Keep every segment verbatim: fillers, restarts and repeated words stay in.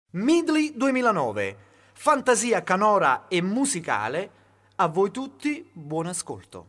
Midley duemilanove, fantasia canora e musicale. A voi tutti, buon ascolto.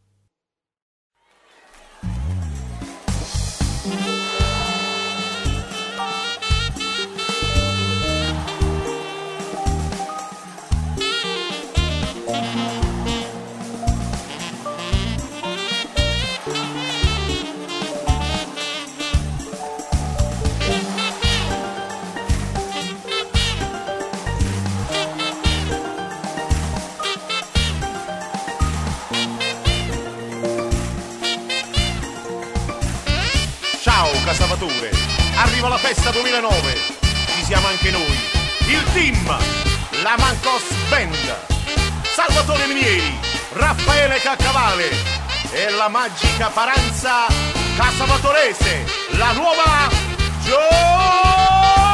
Salvatore, arriva la festa duemilanove, ci siamo anche noi, il team, la Mancos Band, Salvatore Minieri, Raffaele Caccavale e la magica Paranza Casalvatorese, la nuova Gioventù!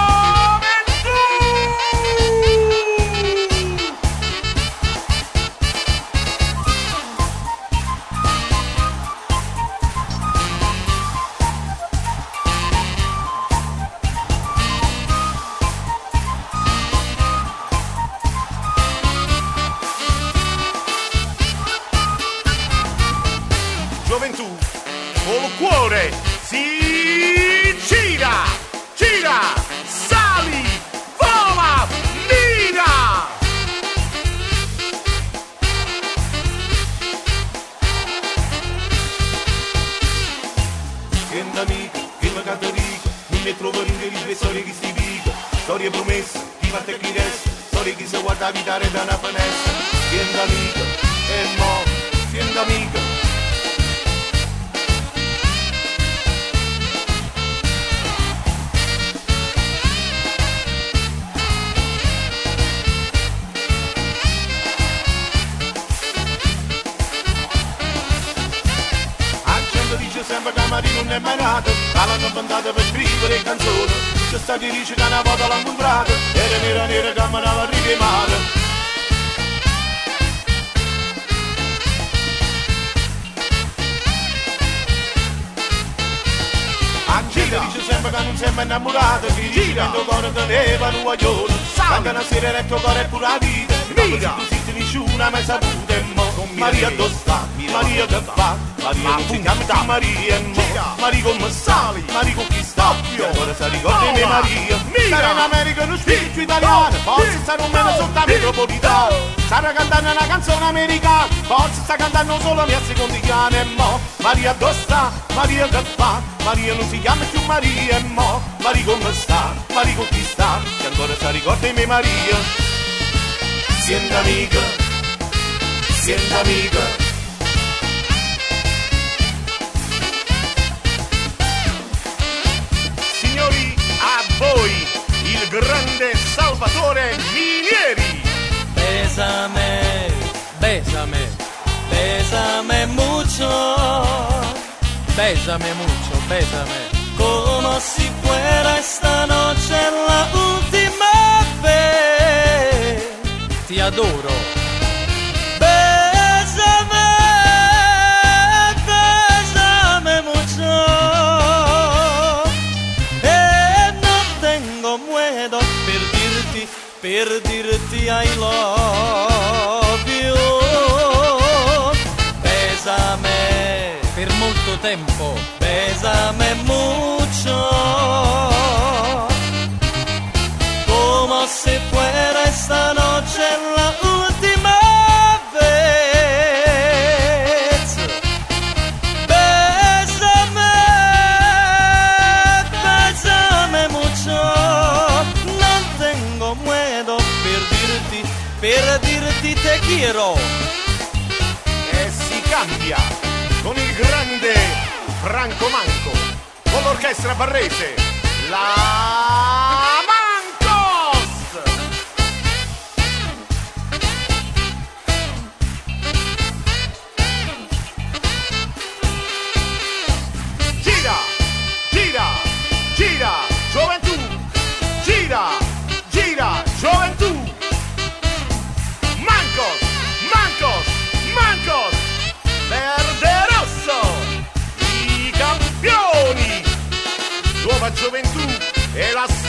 Gioventù, col cuore si gira, gira, sali, vola, mira! Senti amico, che mi canta rico, mille trovo ringheri, storie che si dico, storie promesse, chi fa te chi resta, storie che si guarda a vitare da una finestra. Senti amico, e mo, senti amico. Sempre che Marino non è mai nato, l'hanno inventato per scrivere canzoni. C'è stato dice che una volta l'hanno comprato, era nera nera che me l'aveva richiamato. Angela dice sempre che non sei mai innamorato, che gira, il tuo cuore teneva un guaglione. Quando una sera il tuo cuore è pure la vita, mira, tu sei nessuna mai saputa, e mo Maria dove sta, Maria che fa, Maria non si chiama più Maria, e mo Maria come sta, Maria con chi sta, e ancora si ricorda di Maria. Sarà in America uno spirito italiano, forse sarà un meno sotto la metropolitana, sarà cantando una canzone americana, forse sta cantando solo mia secondigliana, e mo Maria dove sta, Maria che fa, Maria non si chiama più Maria, e mo Maria come sta, Maria con chi sta, che ancora si ricorda di Maria. Sienta amica, sienta amica. Signori, a voi il grande Salvatore Minieri. Bésame, bésame, bésame mucho, bésame mucho, bésame, como si fuera esta noche la última vez. Ti adoro. Bésame, bésame mucho. E non tengo miedo per dirti, per dirti I love you. Bésame per molto tempo. Bésame mucho. Como si fuera esta noche la última vez. Bésame, bésame mucho. Non tengo miedo per dirti, per dirti te quiero. E si cambia con il grande Franco Manco, con l'orchestra barrese, la gira, Gioventù, gira, gira, Gioventù, Mancos, Mancos, Mancos, verde rosso, i campioni, nuova Gioventù e la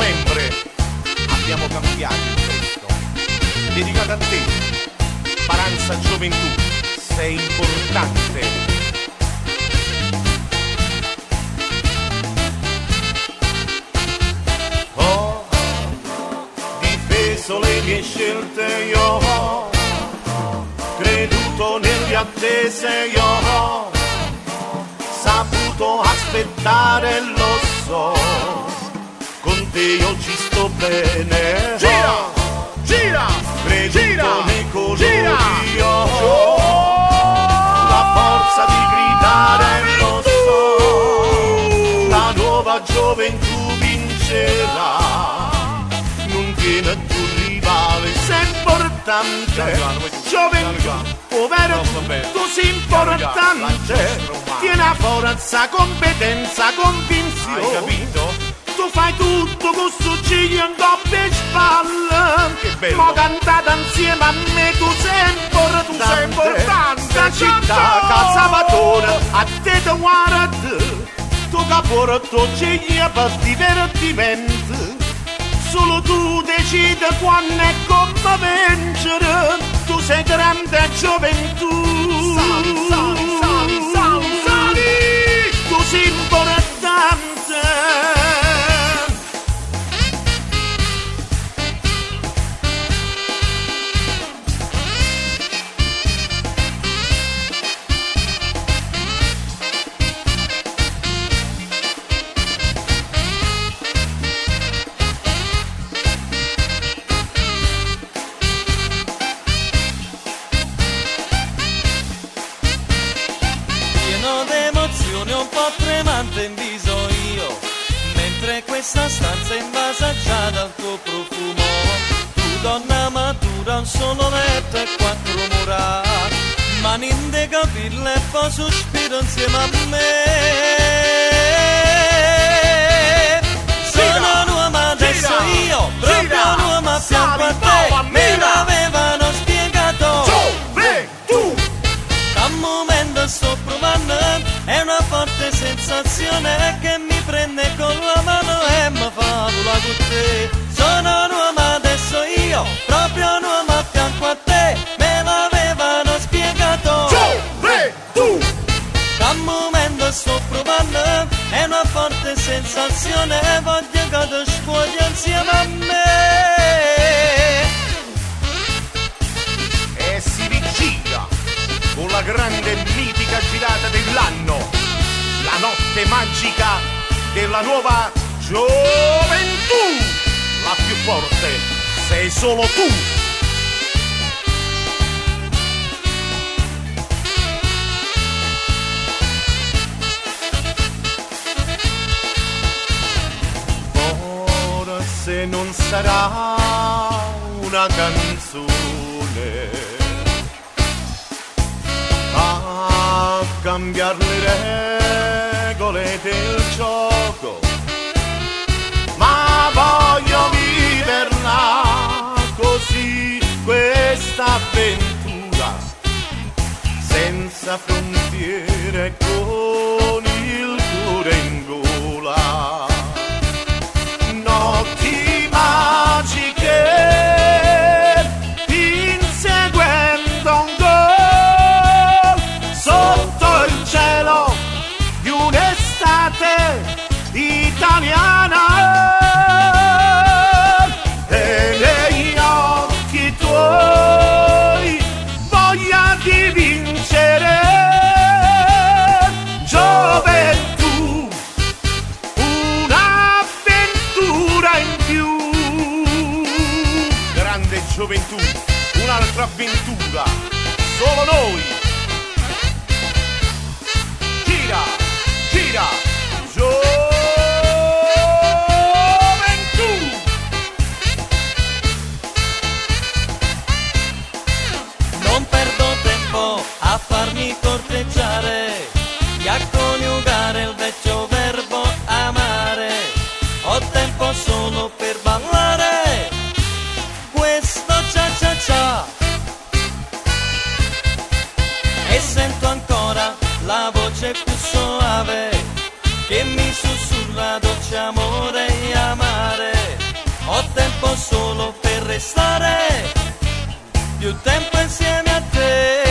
novembre abbiamo cambiato il testo, dedicato a te, Paranza Gioventù, sei importante. Ho difeso le mie scelte, io ho creduto nelle attese, io ho saputo aspettare, lo so, con te io ci sto bene. Gira, gira, creduto gira, nei colori, gira. io ho la forza di gridare, lo so, la nuova gioventù vincerà, non tiene più rivale, sei importante. Gioventù, povero, tu sei importante, tieni a forza, competenza, convinzione. Hai capito? Tu fai tutto con succiglio in coppia e spalle. Che bello. Ma cantata insieme a me, tu sei importante. Tu sei importante. Sta città, casa padrona, a te te guarda, tu caporto c'è per divertimento. Solo tu decidi quando e come vincere. Tu sei grande gioventù. Sali, sali, sali, sali, sali. Tu sei importante. Un po' tremante in viso io, mentre questa stanza è invasaggiata dal tuo profumo. Tu donna matura, un solo letto e quattro mura, mani in capille e poi sospiro insieme a me. Sono un uomo adesso io, proprio un uomo a fianco a te, me l'avevano spiegato. Gioventù! Da un momento sto provando, è una forte sensazione che mi prende con la mano e mi fa vola con te. Sono un uomo adesso io, proprio un uomo a fianco a te, me l'avevano spiegato. Gioventù! Da un momento sto provando, è una forte sensazione, voglio che ti scuoti insieme a me. E si rigira con la grande e mitica girata dell'anno, la notte magica della nuova gioventù, la più forte sei solo tu. Forse non sarà una canzone a cambiare le regole del gioco, ma voglio viverla così questa avventura, senza frontiere, con il cuore in gola. Notti magiche inseguendo un gol sotto il cielo di un'estate italiana, e negli occhi tuoi voglia di vincere. Gioventù, un'avventura in più. Grande gioventù, un'altra avventura, solo noi. Gira, gira, gioventù. Non perdo tempo a farmi corteggiare e a coniugare il vecchio verbo amare. Ho tempo solo per ballare questo cia cia cia, e sento ancora la voce più soave più tempo insieme a te.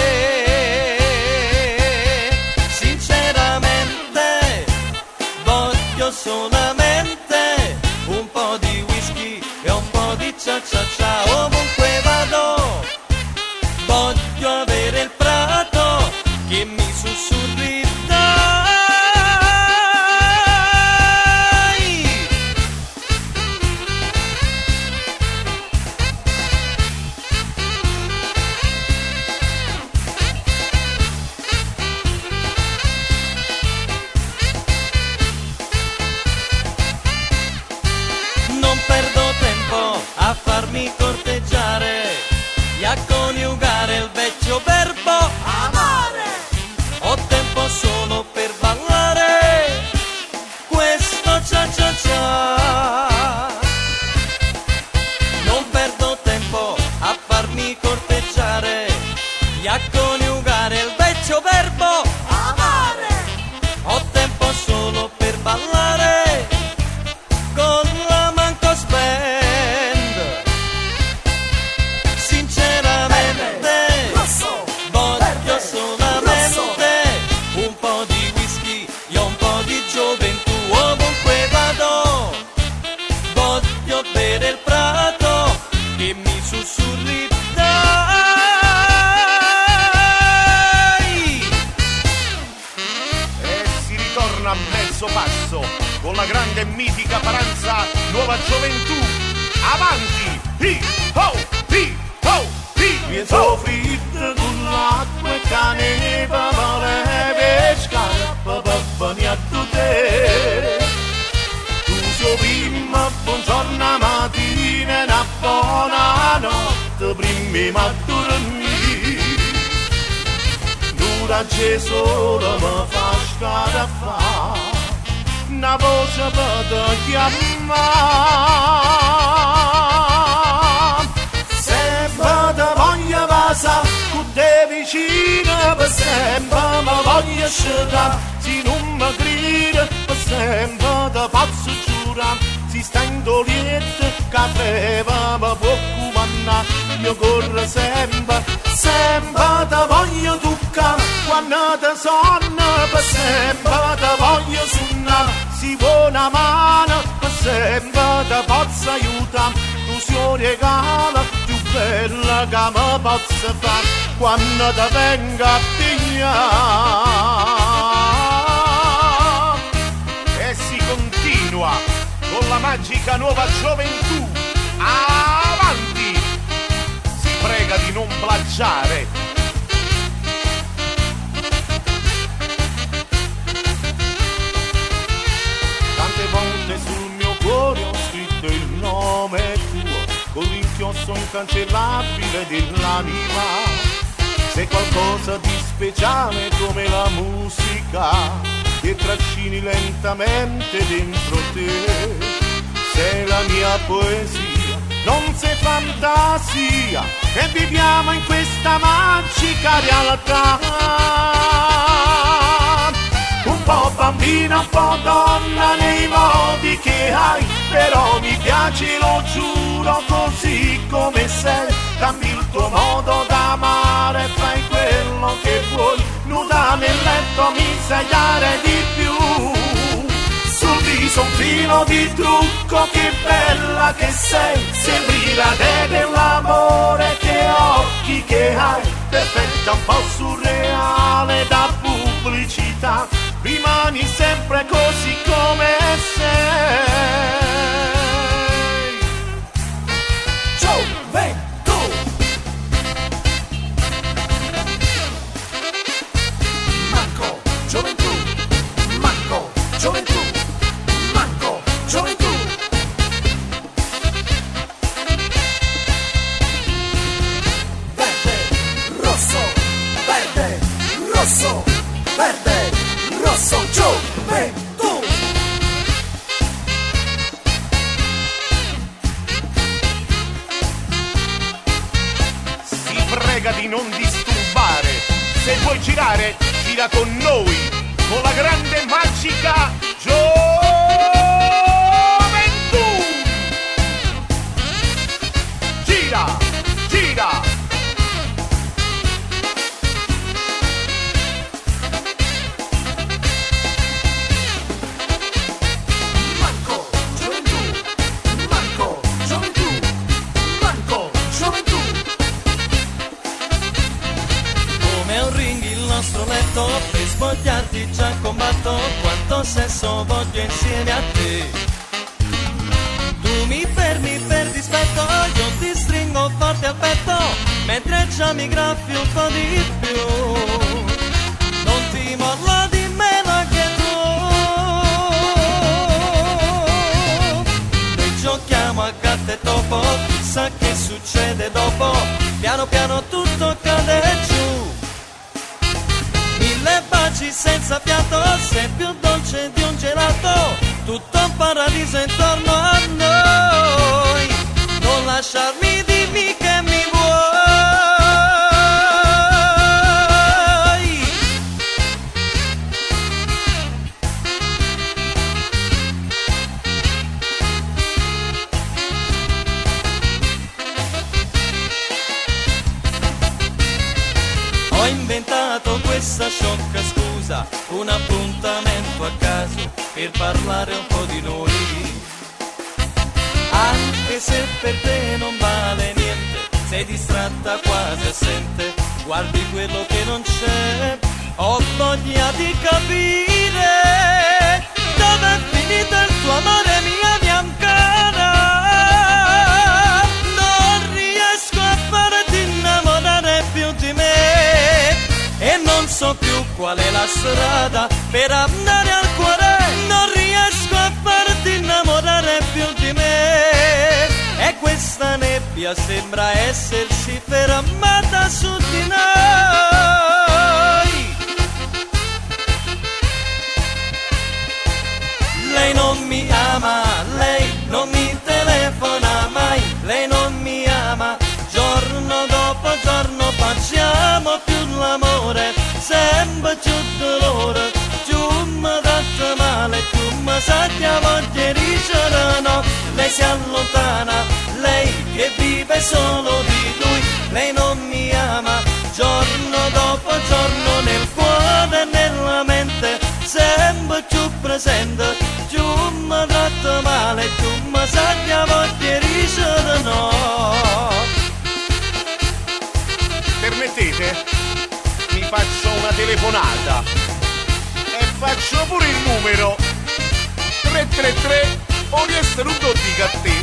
Sinceramente voglio solamente un po' di whisky e un po' di cia cia cia. Ovunque vado voglio avere il prato che mi sussurri dai. Non perdo tempo a farmi corteggiare e a coniugare il vecchio verbo amare. Ho tempo solo per ballare questo cia cia cia. Non perdo tempo a farmi corteggiare e a coniugare il vecchio verbo amare. Ho tempo solo per ballare con la manco spend. Sinceramente voglio solamente un po' di whisky e un po' di gioventù. Ovunque vado voglio bere il prato che mi sussurri dai. E si ritorna a mezzo passo con la grande e mitica Paranza Nuova Gioventù. Avanti! Hi, ho, hi, ho, hi, mi soffritto con l'acqua e caneva vale scarpa per venire a te. Tu sei prima, buongiorno mattina e una buona notte prima a dormire. L'ora c'è solo mi fa scarafare una voce per te chiamare. Sempre te voglio passare con te vicino, per sempre mi voglio scegliere. Se non mi credi, per sempre te posso giurare. Si sta in doliette, che breve mi può comandare. Io corro sempre, sempre te voglio toccare. Quando te sonno, per sempre te voglio suonare. Si vuole una mano, per sempre te posso aiutare. Tu sei un regalo più bello che mi posso fare quando te vengo a pigliare. E si continua con la magica Nuova Gioventù. Avanti! Si prega di non plagiare. Tante volte sul mio cuore ho scritto il nome tuo con l'inchiostro incancellabile dell'anima. Sei qualcosa di speciale come la musica che trascini lentamente dentro te. Sei la mia poesia, non sei fantasia, e viviamo in questa magica realtà. Un po' bambina, un po' donna nei modi che hai, però mi piaci, lo giuro, così come sei. Cambi il tuo modo d'amare, fai quello che vuoi, nuda nel letto mi sai dare di più. Sul viso un filo di trucco, che bella che sei, sembri la te dell'amore, che occhi che hai, perfetta un po' surreale da pubblicità. Rimani sempre così come sei. Gioventù! Manco gioventù, manco gioventù, manco gioventù. Verde, rosso, verde, rosso, verde, rosso, gioventù. Si prega di non disturbare. Se vuoi girare, gira con noi, con la grande magica Gioventù. Gira, gira, voglio insieme a te. Tu mi fermi per dispetto, io ti stringo forte al petto, mentre già mi graffi un po' di più. Non ti morlo di meno anche tu. Noi giochiamo a gatta e topo, chissà che succede dopo. Piano piano tutto cade giù. Mille baci senza fiato, sei più dolce di un gelato, tutto un paradiso intorno a noi. Non lasciarmi, dimmi che mi vuoi. Ho inventato questa sciocca scusa, un appuntamento a caso per parlare un po' di noi. Anche se per te non vale niente, sei distratta quasi assente, guardi quello che non c'è. Ho voglia di capire dove è finito il tuo amore, mia biancana. Non riesco a farti innamorare più di me e non so più qual è la strada per andare al cuore. Non riesco a farti innamorare più di me e questa nebbia sembra essersi fermata su di noi. Lei non mi ama, lei non mi telefona mai, lei non mi ama. Giorno dopo giorno facciamo più l'amore, sempre più dolore. Tu mi tratta male, tu mi sappia voglia di dire no. Lei si allontana, lei che vive solo di lui. Lei non mi ama, giorno dopo giorno nel cuore e nella mente, sempre più presente. Tu mi tratta male, tu mi sappia voglia di dire no. Permettete? Mi faccio una telefonata e faccio pure il numero tre tre tre o di essere un do dica a te.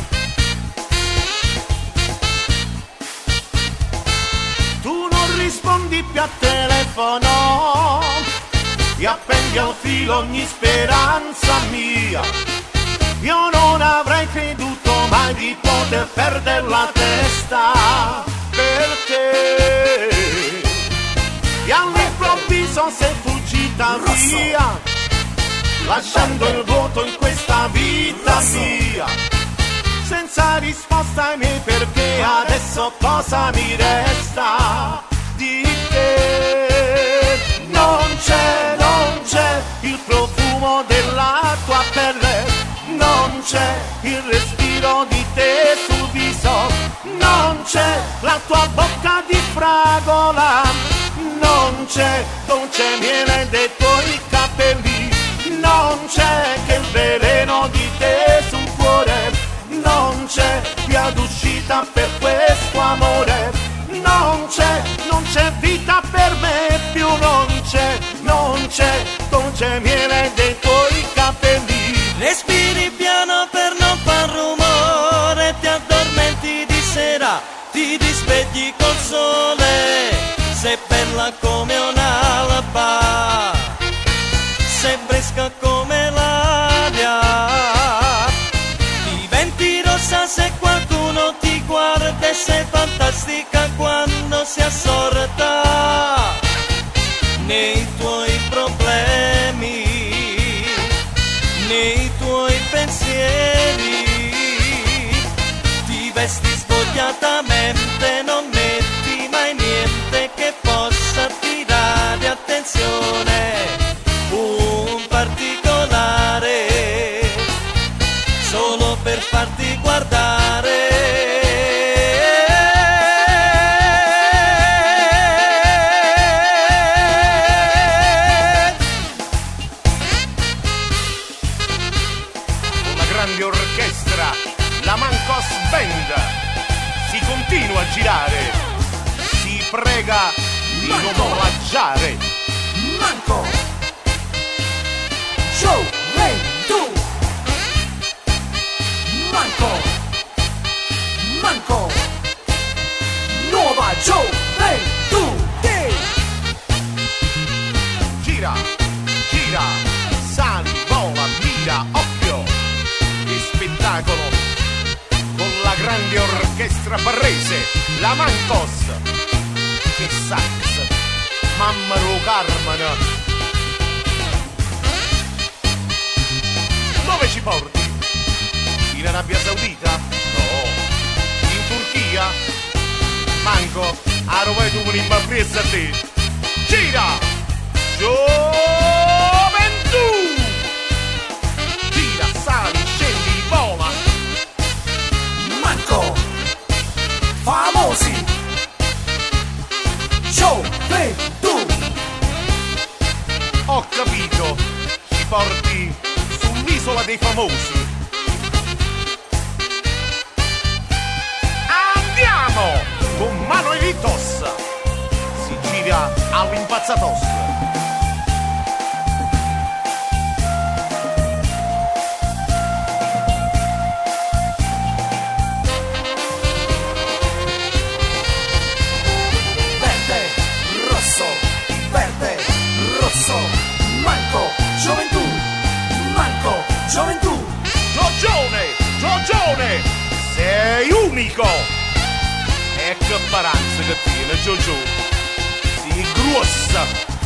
Tu non rispondi più a telefono e appendi al filo ogni speranza mia. Io non avrei creduto mai di poter perdere la testa per te. E all'improvviso sei fuggita via, lasciando il vuoto in questa vita mia, senza risposta ai miei perché. Adesso cosa mi resta di te? Non c'è, non c'è il profumo della tua pelle, non c'è il respiro di te sul viso, non c'è la tua bocca di fragola, non c'è dolce miele dei tuoi capelli, non c'è che il veleno di te sul cuore, non c'è via d'uscita per questo amore, non c'è, non c'è vita per me più, non c'è, non c'è dolce miele dei tuoi capelli. Respiri piano per non far rumore, ti addormenti di sera, ti risvegli col sole, sei bella come un'alba, sei fresca come l'aria, diventi rossa se qualcuno ti guarda e sei fantastica quando sei assorta nei tuoi problemi, nei tuoi pensieri, ti vesti svogliatamente, non metti mai niente che possa attirare attenzione, un particolare, solo per farti guardare. Orchestra, la Mancos Band, si continua a girare, si prega di non plagiare. Manco Show, lei, tu grande orchestra barrese, la Mancos, che sax, Mammaro Carmen. Dove ci porti? In Arabia Saudita? No. In Turchia? Manco, a Rovai tu mi presa a te. Gira! Gioventù! Gira, sali, scendi, vola. Manco, famosi, Gioventù. Ho capito, ci porti sull'isola dei famosi. Andiamo! Con mano e ritos si gira all'impazzatos. Verde, rosso, verde, rosso. Manco, Gioventù. Manco, Gioventù. Giorgione, Giorgione, sei unico! E che paranza che tiene, Giorgio! Si grossa!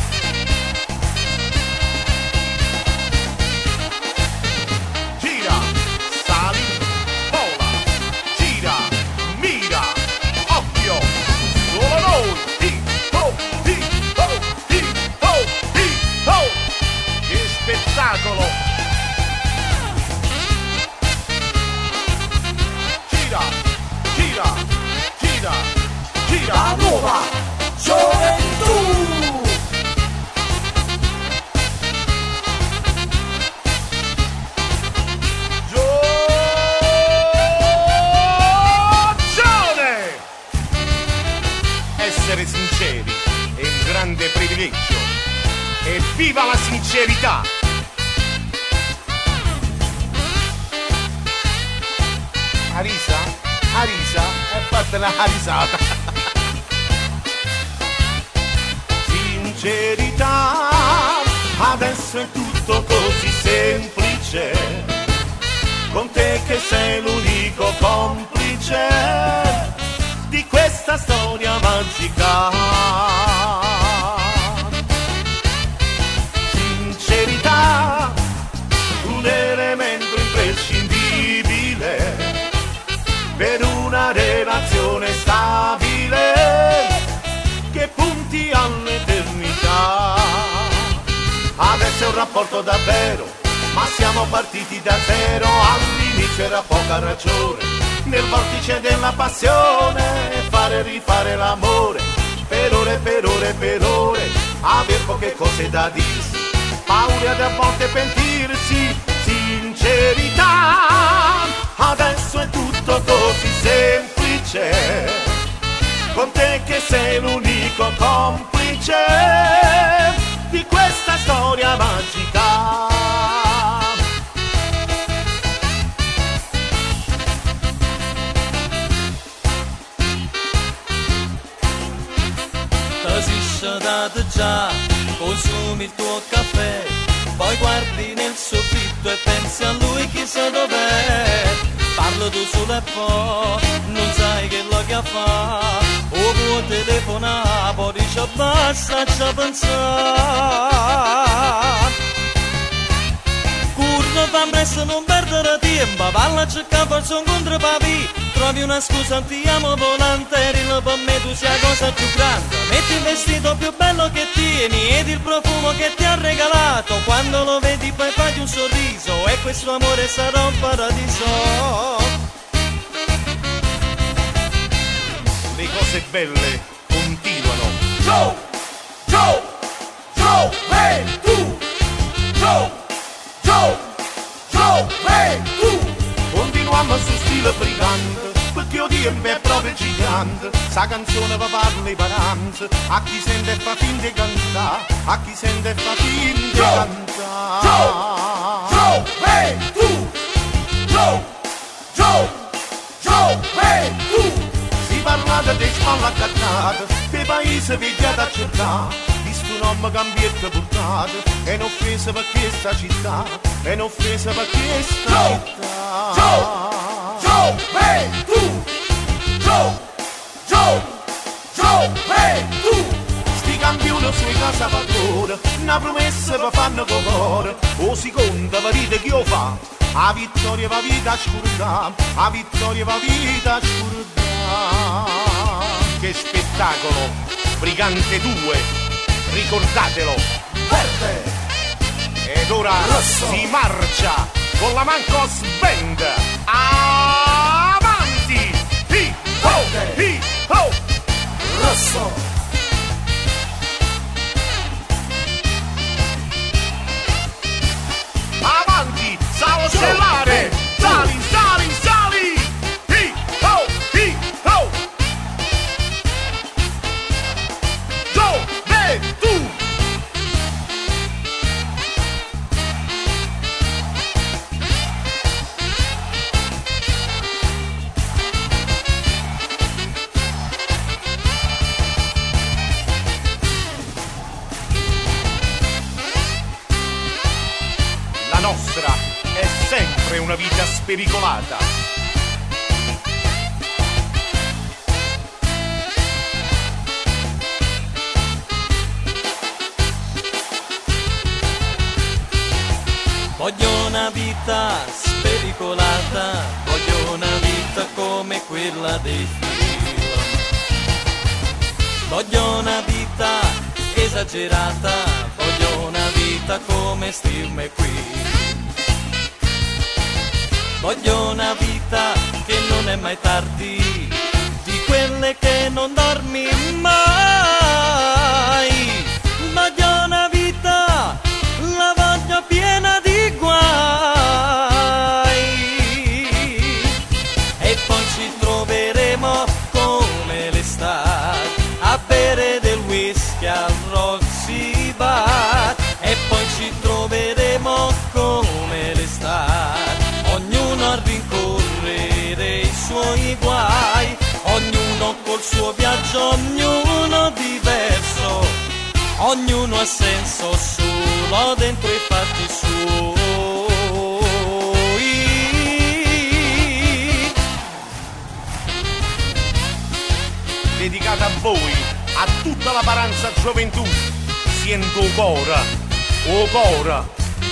Gira, sali, vola, gira, mira, occhio, solo noi! Hi, ho, hi, ho, hi, ho, hi, ho! Che spettacolo! Gira, gira, gira, gira! La nuova Gioventù. Giorgione! Essere sinceri è un grande privilegio. E viva la sincerità! Arisa? Arisa? E fatta una risata! Sincerità, adesso è tutto così semplice. Con te che sei l'unico complice di questa storia magica. Sincerità, un elemento imprescindibile per una relazione stabile che punti all'eternità. Adesso è un rapporto davvero, ma siamo partiti da zero. All'inizio era poca ragione, nel vortice della passione, fare e rifare l'amore, per ore, per ore, per ore, aver poche cose da dirsi, paure ad a volte pentirsi. Sincerità, adesso è tutto così semplice, con te che sei l'unico complice di questa storia magica. Ti sei sciadato già, consumi il tuo caffè, poi guardi nel soffitto e pensi a lui chissà dov'è. Parlo tu solo e poi non sai che lo che fa, o può telefonare, poi dice basta ci pensare. Curno fa presto, non perdere tempo, valla a cercare forse un contropavi, trovi una scusa, ti amo volante, per me tu sei la cosa più grande. Metti il vestito più bello che tieni ed il profumo che ti ha regalato, quando lo vedi poi fagli un sorriso e questo amore sarà un paradiso. Le cose belle continuano. Gio, Gio, Gioventù. Gio, Gio, Gioventù. Continuiamo su stile brigante, perché il tempo è proprio gigante. Sa canzone va parla i paranze, a chi sente e fa finta di cantare, a chi sente e fa finta di cantare. Gioventù. Gio, Gio, Gioventù. Si parlate di spalla accattate, per paese vegliate a cercare, visto un uomo cambietta portato, è un'offesa per questa città, è un'offesa per questa città. Gioventù. una promessa per fanno con cuore. O seconda vedete chi lo fa, a vittoria va vita scurda, a vittoria va vita scurda. Che spettacolo, Brigante due, ricordatelo. Verde, ed ora rosso, si marcia con la Mancos Band. Avanti! Hi, ho, hi, ho! rosso, avanti, salo stellare, sali, sali, sali, hi, ho, hi, ho, gioventù. La nostra è sempre una vita spericolata. Voglio una vita spericolata, voglio una vita come quella dei film. Voglio una vita esagerata, voglio una vita come Steve McQueen. Voglio una vita che non è mai tardi, di quelle che non dormi mai. Voglio una vita, la voglio piena di guai. E poi ci troveremo come l'estate a bere del whisky al Roxy Bar. E poi ci troveremo come l'estate, ognuno a rincorrere i suoi guai, ognuno col suo viaggio, ognuno diverso, ognuno ha senso solo dentro i fatti suoi. Dedicata a voi, a tutta la paranza gioventù, siento o cora, o cora.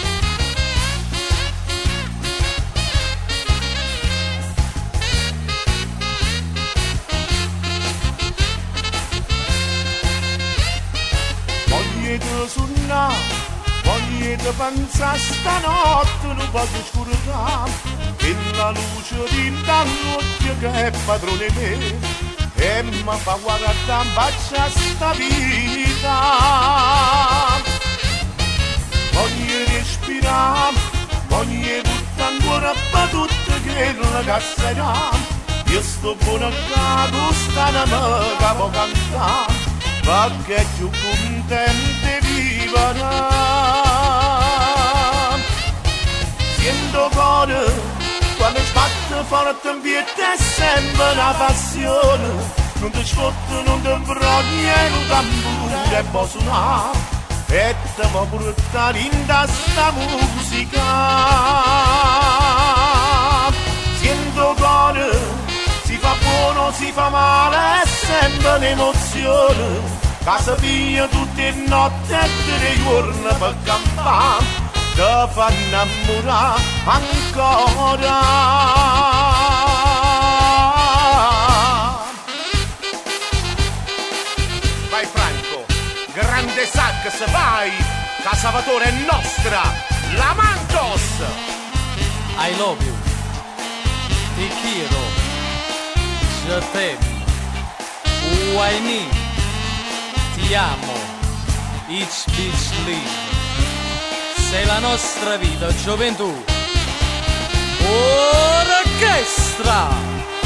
Vogliete suonare, vogliete pensare stanotte, non voglio scordare, che la luce di dall'occhio che è padrone me, e mi fa guardare in faccia sta vita. Voglio respirare, voglio tutta ancora per tutte che la casserà. Io sto buono a capo, sta una che può cantare, perché è più contente vivere. Sento cuore, quando sbatte forte in piede è sempre una passione. Non ti sfotte, non ti imbrogli, non tamburo e può suonare, e ti può portare in sta musica. Sento cuore, si fa buono, si fa male, è sempre un'emozione, che si piglia tutte le notti e tutti i giorni per campare, ti fa innamorare ancora. Vai Franco, grande sax, vai, che Salvatore è nostra, la Mancos. I love you, ti quiero, je t'aime, why me, ti amo, ich dich lieb. Sei la nostra vita, gioventù. Orchestra!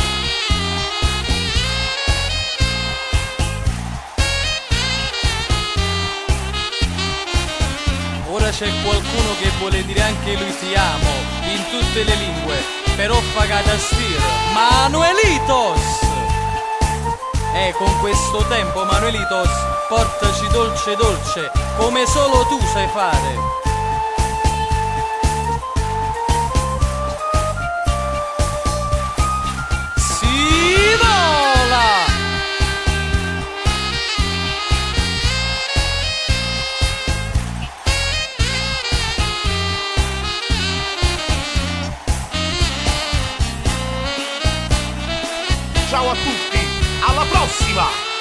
Ora c'è qualcuno che vuole dire anche lui ti amo, in tutte le lingue, però pagata stir. Manuelitos! E con questo tempo, Manuelitos, portaci dolce dolce, come solo tu sai fare. ciao a tutti, alla prossima!